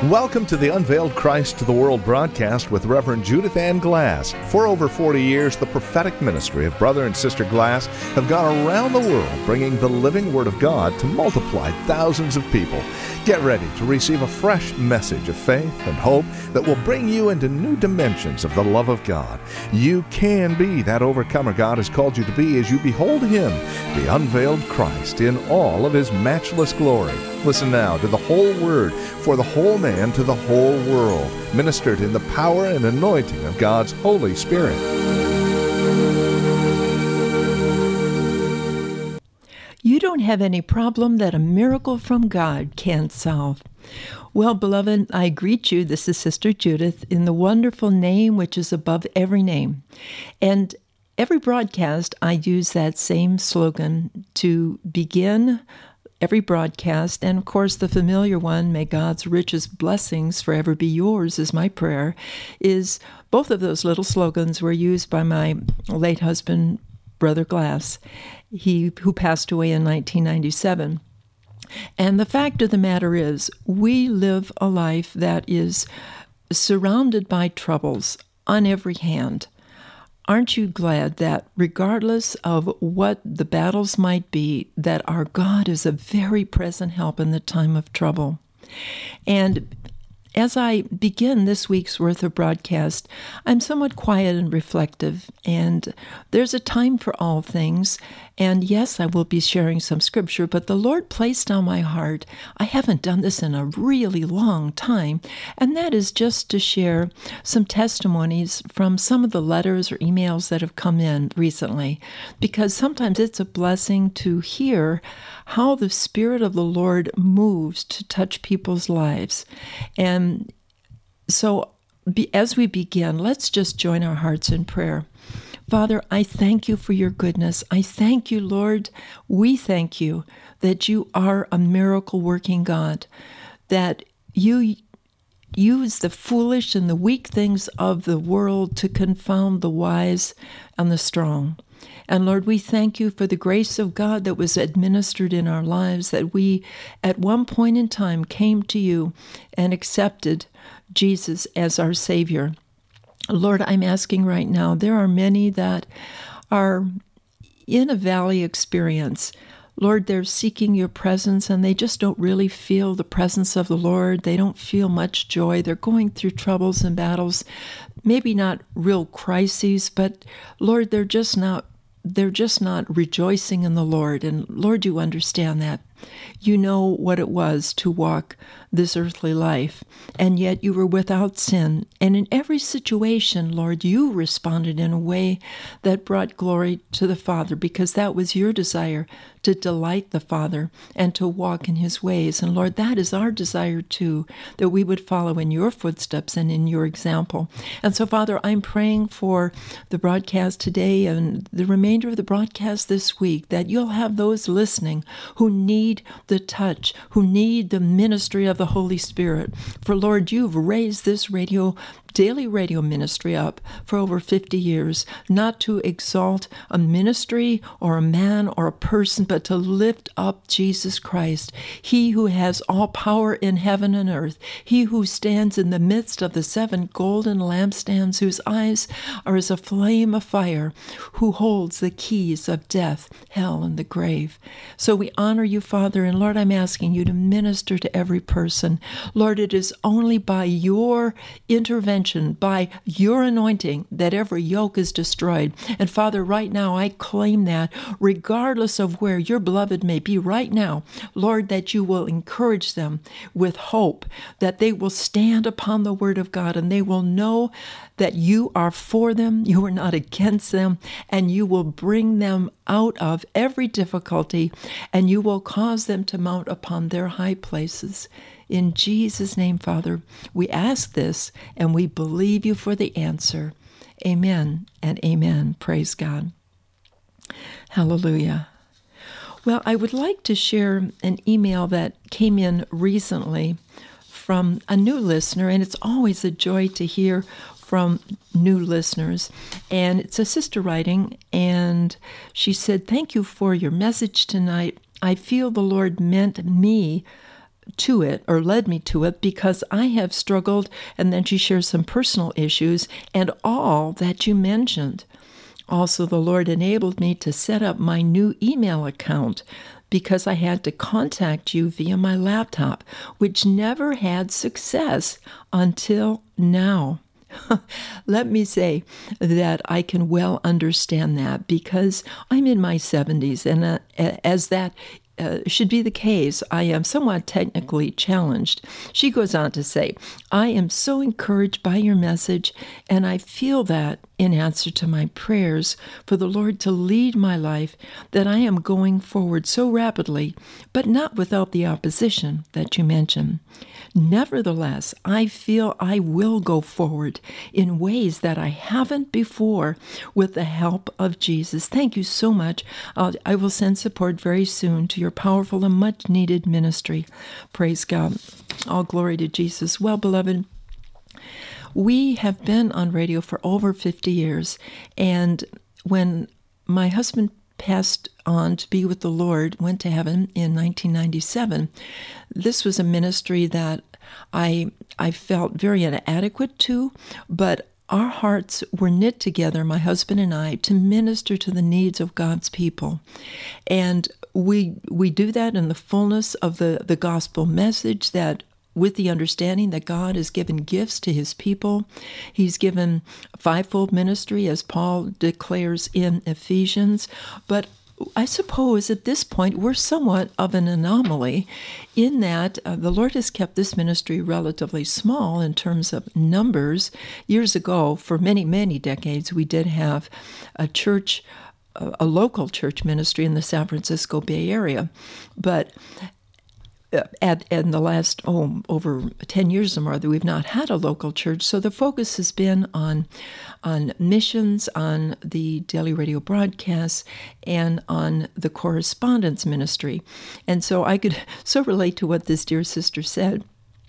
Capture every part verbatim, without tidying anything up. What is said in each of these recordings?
Welcome to the Unveiled Christ to the World broadcast with Reverend Judith Ann Glass. For over forty years, the prophetic ministry of Brother and Sister Glass have gone around the world bringing the living Word of God to multiply thousands of people. Get ready to receive a fresh message of faith and hope that will bring you into new dimensions of the love of God. You can be that overcomer God has called you to be as you behold Him, the unveiled Christ, in all of His matchless glory. Listen now to the whole Word for the whole man to the whole world, ministered in the power and anointing of God's Holy Spirit. You don't have any problem that a miracle from God can't solve. Well, beloved, I greet you. This is Sister Judith in the wonderful name which is above every name. And every broadcast, I use that same slogan to begin every broadcast, and of course the familiar one, may God's richest blessings forever be yours, is my prayer, is both of those little slogans were used by my late husband, Brother Glass, he who passed away in nineteen ninety-seven. And the fact of the matter is, we live a life that is surrounded by troubles on every hand. Aren't you glad that regardless of what the battles might be, that our God is a very present help in the time of trouble? And as I begin this week's worth of broadcast, I'm somewhat quiet and reflective, and there's a time for all things. And yes, I will be sharing some scripture, but the Lord placed on my heart, I haven't done this in a really long time, and that is just to share some testimonies from some of the letters or emails that have come in recently, because sometimes it's a blessing to hear how the Spirit of the Lord moves to touch people's lives. And so be, as we begin, let's just join our hearts in prayer. Father, I thank you for your goodness. I thank you, Lord. We thank you that you are a miracle-working God, that you use the foolish and the weak things of the world to confound the wise and the strong. And Lord, we thank you for the grace of God that was administered in our lives, that we at one point in time came to you and accepted Jesus as our Savior. Lord, I'm asking right now, there are many that are in a valley experience. Lord, they're seeking your presence and they just don't really feel the presence of the Lord. They don't feel much joy. They're going through troubles and battles, maybe not real crises, but Lord, they're just not They're just not rejoicing in the Lord. And Lord, you understand that. You know what it was to walk this earthly life, and yet you were without sin. And in every situation, Lord, you responded in a way that brought glory to the Father, because that was your desire, to delight the Father and to walk in his ways. And Lord, that is our desire too, that we would follow in your footsteps and in your example. And so, Father, I'm praying for the broadcast today and the remainder of the broadcast this week, that you'll have those listening who need the touch, who need the ministry of the Holy Spirit. For Lord, you've raised this radio daily radio ministry up for over fifty years, not to exalt a ministry or a man or a person, but to lift up Jesus Christ, he who has all power in heaven and earth, he who stands in the midst of the seven golden lampstands, whose eyes are as a flame of fire, who holds the keys of death, hell, and the grave. So we honor you, Father, and Lord, I'm asking you to minister to every person. Lord, it is only by your intervention, by your anointing, that every yoke is destroyed. And Father, right now I claim that regardless of where your beloved may be right now, Lord, that you will encourage them with hope, that they will stand upon the word of God and they will know that you are for them, you are not against them, and you will bring them out of every difficulty, and you will cause them to mount upon their high places. In Jesus' name, Father, we ask this, and we believe you for the answer. Amen and amen. Praise God. Hallelujah. Well, I would like to share an email that came in recently from a new listener, and it's always a joy to hear from new listeners. And it's a sister writing, and she said, "Thank you for your message tonight. I feel the Lord meant me to it, or led me to it, because I have struggled, and then she shares some personal issues and all that you mentioned. Also, the Lord enabled me to set up my new email account because I had to contact you via my laptop, which never had success until now. Let me say that I can well understand that, because I'm in my seventies, and uh, as that Uh, should be the case, I am somewhat technically challenged. She goes on to say, I am so encouraged by your message, and I feel that in answer to my prayers for the Lord to lead my life, that I am going forward so rapidly, but not without the opposition that you mentioned. Nevertheless, I feel I will go forward in ways that I haven't before with the help of Jesus. Thank you so much. I'll, I will send support very soon to your powerful and much-needed ministry. Praise God. All glory to Jesus. Well, beloved, we have been on radio for over fifty years, and when my husband passed on to be with the Lord, went to heaven in nineteen ninety-seven. This was a ministry that I I felt very inadequate to, but our hearts were knit together, my husband and I, to minister to the needs of God's people. And we we do that in the fullness of the, the gospel message, that with the understanding that God has given gifts to his people. He's given fivefold ministry, as Paul declares in Ephesians. But I suppose at this point we're somewhat of an anomaly in that uh, the Lord has kept this ministry relatively small in terms of numbers. Years ago, for many, many decades, we did have a church, a local church ministry in the San Francisco Bay Area. But At, in the last, oh, over ten years or more, that we've not had a local church. So the focus has been on, on missions, on the daily radio broadcasts, and on the correspondence ministry. And so I could so relate to what this dear sister said,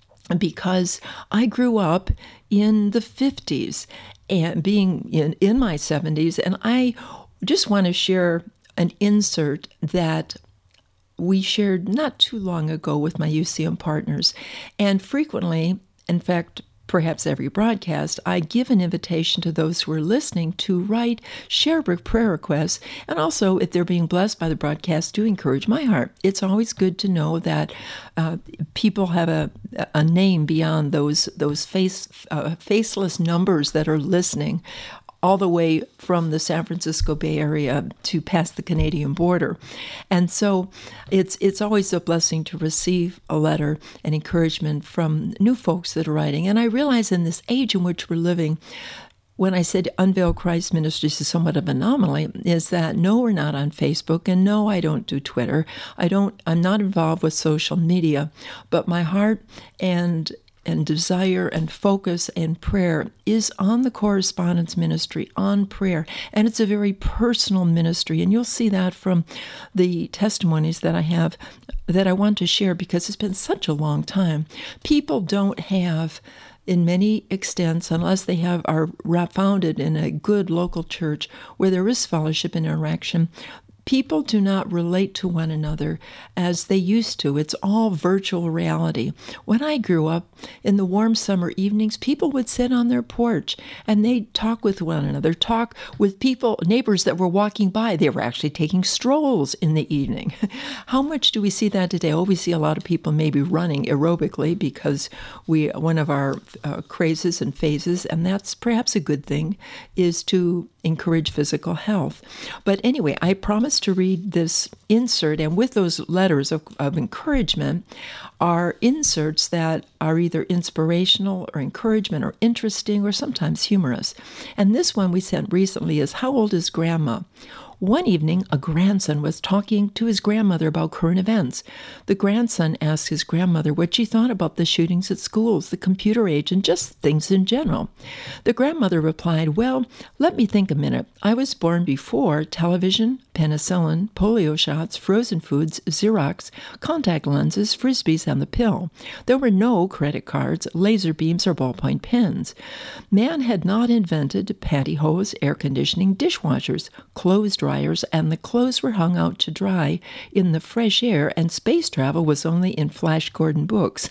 because I grew up in the fifties and being in, in my seventies, and I just want to share an insert that we shared not too long ago with my U C M partners. And frequently, in fact, perhaps every broadcast, I give an invitation to those who are listening to write, share prayer requests, and also, if they're being blessed by the broadcast, to encourage my heart. It's always good to know that uh, people have a a name beyond those those face uh, faceless numbers that are listening, all the way from the San Francisco Bay Area to past the Canadian border. And so it's it's always a blessing to receive a letter and encouragement from new folks that are writing. And I realize in this age in which we're living, when I said Unveil Christ Ministries is somewhat of an anomaly, is that no, we're not on Facebook, and no, I don't do Twitter. I don't, I'm not involved with social media, but my heart and and desire and focus and prayer is on the correspondence ministry, on prayer. And it's a very personal ministry. And you'll see that from the testimonies that I have that I want to share, because it's been such a long time. People don't have, in many extents, unless they have are founded in a good local church where there is fellowship and interaction, people do not relate to one another as they used to. It's all virtual reality. When I grew up, in the warm summer evenings, people would sit on their porch and they'd talk with one another, talk with people, neighbors that were walking by. They were actually taking strolls in the evening. How much do we see that today? Oh, we see a lot of people maybe running aerobically because we one of our uh, crazes and phases, and that's perhaps a good thing, is to encourage physical health. But anyway, I promise to read this insert, and with those letters of, of encouragement are inserts that are either inspirational or encouragement or interesting or sometimes humorous. And this one we sent recently is, How old is Grandma? One evening, a grandson was talking to his grandmother about current events. The grandson asked his grandmother what she thought about the shootings at schools, the computer age, and just things in general. The grandmother replied, Well, let me think a minute. I was born before television, penicillin, polio shots, frozen foods, Xerox, contact lenses, Frisbees, and the pill. There were no credit cards, laser beams, or ballpoint pens. Man had not invented pantyhose, air conditioning, dishwashers, clothes dryers, dryers, and the clothes were hung out to dry in the fresh air, and space travel was only in Flash Gordon books.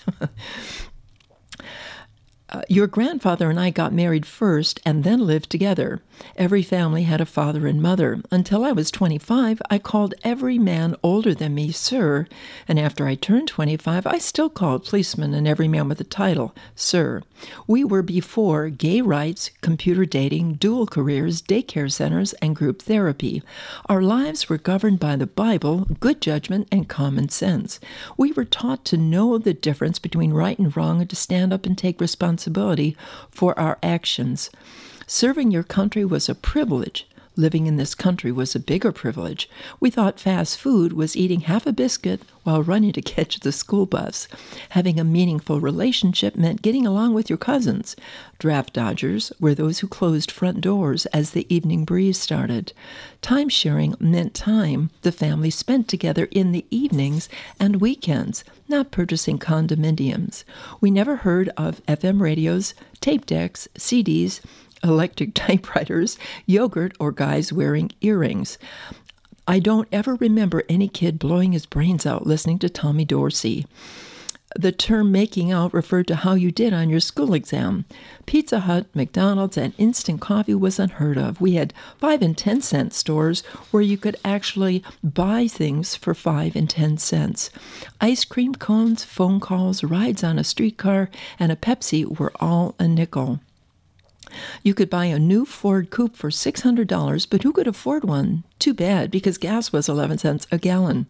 Uh, your grandfather and I got married first and then lived together. Every family had a father and mother. Until I was twenty-five, I called every man older than me sir, and after I turned twenty-five, I still called policemen and every man with a title sir. We were before gay rights, computer dating, dual careers, daycare centers, and group therapy. Our lives were governed by the Bible, good judgment, and common sense. We were taught to know the difference between right and wrong and to stand up and take responsibility for our actions. Serving your country was a privilege. Living in this country was a bigger privilege. We thought fast food was eating half a biscuit while running to catch the school bus. Having a meaningful relationship meant getting along with your cousins. Draft dodgers were those who closed front doors as the evening breeze started. Time sharing meant time the family spent together in the evenings and weekends, not purchasing condominiums. We never heard of F M radios, tape decks, C Ds, electric typewriters, yogurt, or guys wearing earrings. I don't ever remember any kid blowing his brains out listening to Tommy Dorsey. The term making out referred to how you did on your school exam. Pizza Hut, McDonald's, and instant coffee was unheard of. We had five and ten cent stores where you could actually buy things for five and ten cents. Ice cream cones, phone calls, rides on a streetcar, and a Pepsi were all a nickel. You could buy a new Ford Coupe for six hundred dollars, but who could afford one? Too bad, because gas was eleven cents a gallon.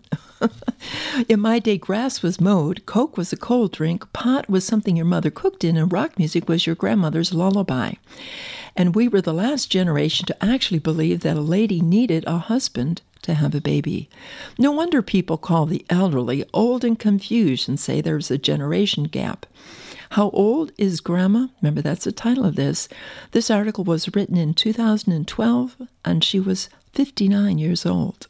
In my day, grass was mowed, Coke was a cold drink, pot was something your mother cooked in, and rock music was your grandmother's lullaby. And we were the last generation to actually believe that a lady needed a husband to have a baby. No wonder people call the elderly old and confused and say there's a generation gap. How old is Grandma? Remember, that's the title of this. This article was written in two thousand twelve, and she was fifty-nine years old.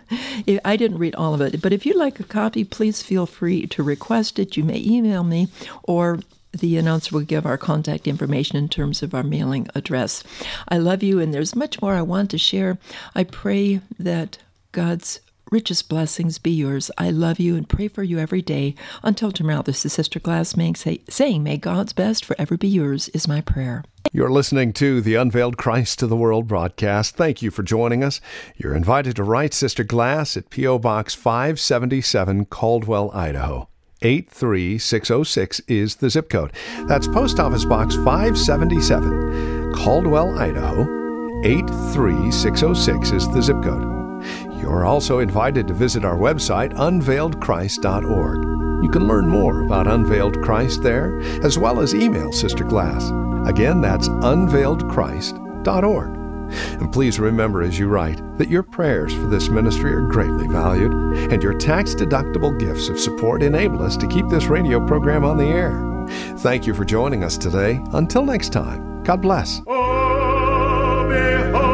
I didn't read all of it, but if you'd like a copy, please feel free to request it. You may email me, or the announcer will give our contact information in terms of our mailing address. I love you, and there's much more I want to share. I pray that God's richest blessings be yours. I love you and pray for you every day. Until tomorrow, this is Sister Glass say, saying, may God's best forever be yours is my prayer. You're listening to the Unveiled Christ to the World broadcast. Thank you for joining us. You're invited to write Sister Glass at P O. Box five seventy-seven, Caldwell, Idaho. eight three six oh six is the zip code. That's Post Office Box five seventy-seven, Caldwell, Idaho. eight three six oh six is the zip code. You're also invited to visit our website, unveiled christ dot org. You can learn more about Unveiled Christ there, as well as email Sister Glass. Again, that's unveiled christ dot org. And please remember as you write that your prayers for this ministry are greatly valued, and your tax-deductible gifts of support enable us to keep this radio program on the air. Thank you for joining us today. Until next time, God bless. Oh, behold.